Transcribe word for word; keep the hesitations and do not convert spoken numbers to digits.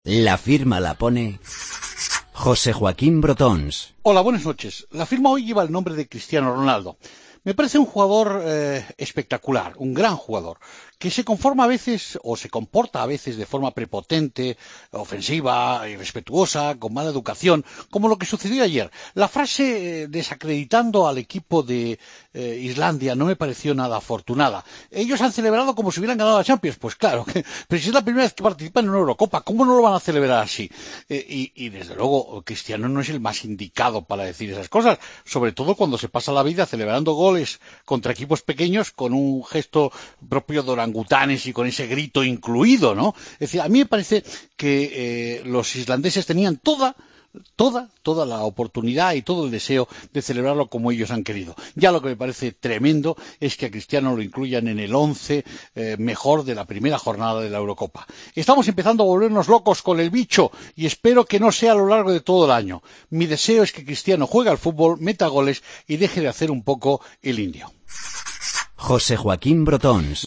La firma la pone José Joaquín Brotons. Hola, buenas noches. La firma hoy lleva el nombre de Cristiano Ronaldo. Me parece un jugador eh, espectacular, un gran jugador, que se conforma a veces o se comporta a veces de forma prepotente, ofensiva, irrespetuosa, con mala educación, como lo que sucedió ayer. La frase eh, desacreditando al equipo de eh, Islandia no me pareció nada afortunada. Ellos han celebrado como si hubieran ganado la Champions. Pues claro, que, pero si es la primera vez que participan en una Eurocopa, ¿cómo no lo van a celebrar así? Eh, y, y desde luego, Cristiano no es el más indicado para decir esas cosas, sobre todo cuando se pasa la vida celebrando goles contra equipos pequeños con un gesto propio de orangutanes y con ese grito incluido, ¿no? Es decir, a mí me parece que eh, los islandeses tenían toda toda, toda la oportunidad y todo el deseo de celebrarlo como ellos han querido. Ya lo que me parece tremendo es que a Cristiano lo incluyan en el once eh, mejor de la primera jornada de la Eurocopa. Estamos empezando a volvernos locos con el bicho y espero que no sea a lo largo de todo el año. Mi deseo es que Cristiano juegue al fútbol, meta goles y deje de hacer un poco el indio. José Joaquín Brotons.